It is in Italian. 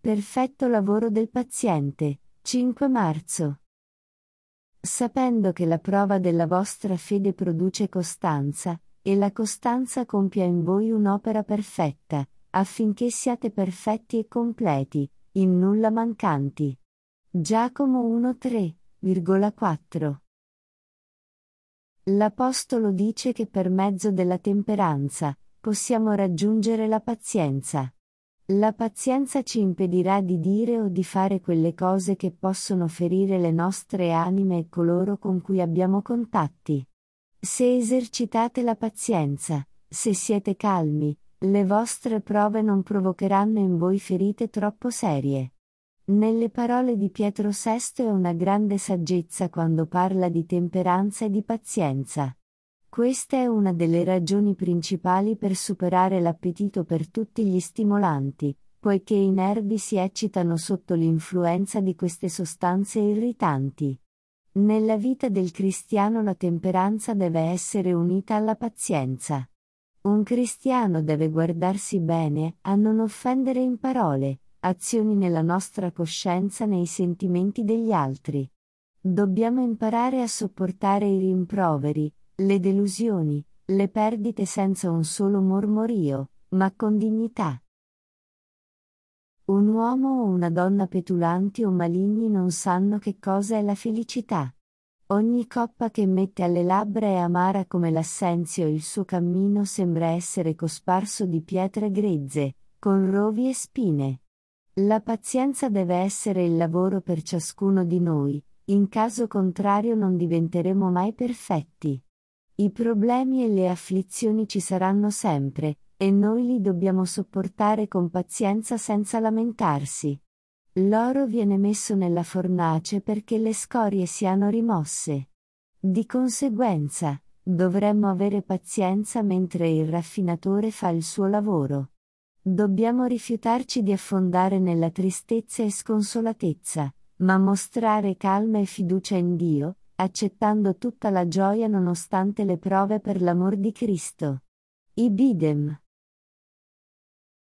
perfetto lavoro del paziente. 5 marzo. Sapendo che la prova della vostra fede produce costanza, e la costanza compia in voi un'opera perfetta, affinché siate perfetti e completi, in nulla mancanti. Giacomo 1:3,4. L'Apostolo dice che per mezzo della temperanza possiamo raggiungere la pazienza. La pazienza ci impedirà di dire o di fare quelle cose che possono ferire le nostre anime e coloro con cui abbiamo contatti. Se esercitate la pazienza, se siete calmi, le vostre prove non provocheranno in voi ferite troppo serie. Nelle parole di Pietro VI è una grande saggezza quando parla di temperanza e di pazienza. Questa è una delle ragioni principali per superare l'appetito per tutti gli stimolanti, poiché i nervi si eccitano sotto l'influenza di queste sostanze irritanti. Nella vita del cristiano la temperanza deve essere unita alla pazienza. Un cristiano deve guardarsi bene a non offendere in parole, azioni nella nostra coscienza, nei sentimenti degli altri. Dobbiamo imparare a sopportare i rimproveri, le delusioni, le perdite senza un solo mormorio, ma con dignità. Un uomo o una donna petulanti o maligni non sanno che cosa è la felicità. Ogni coppa che mette alle labbra è amara come l'assenzio e il suo cammino sembra essere cosparso di pietre grezze, con rovi e spine. La pazienza deve essere il lavoro per ciascuno di noi, in caso contrario non diventeremo mai perfetti. I problemi e le afflizioni ci saranno sempre, e noi li dobbiamo sopportare con pazienza senza lamentarsi. L'oro viene messo nella fornace perché le scorie siano rimosse. Di conseguenza, dovremmo avere pazienza mentre il raffinatore fa il suo lavoro. Dobbiamo rifiutarci di affondare nella tristezza e sconsolatezza, ma mostrare calma e fiducia in Dio, accettando tutta la gioia nonostante le prove per l'amor di Cristo. Ibidem.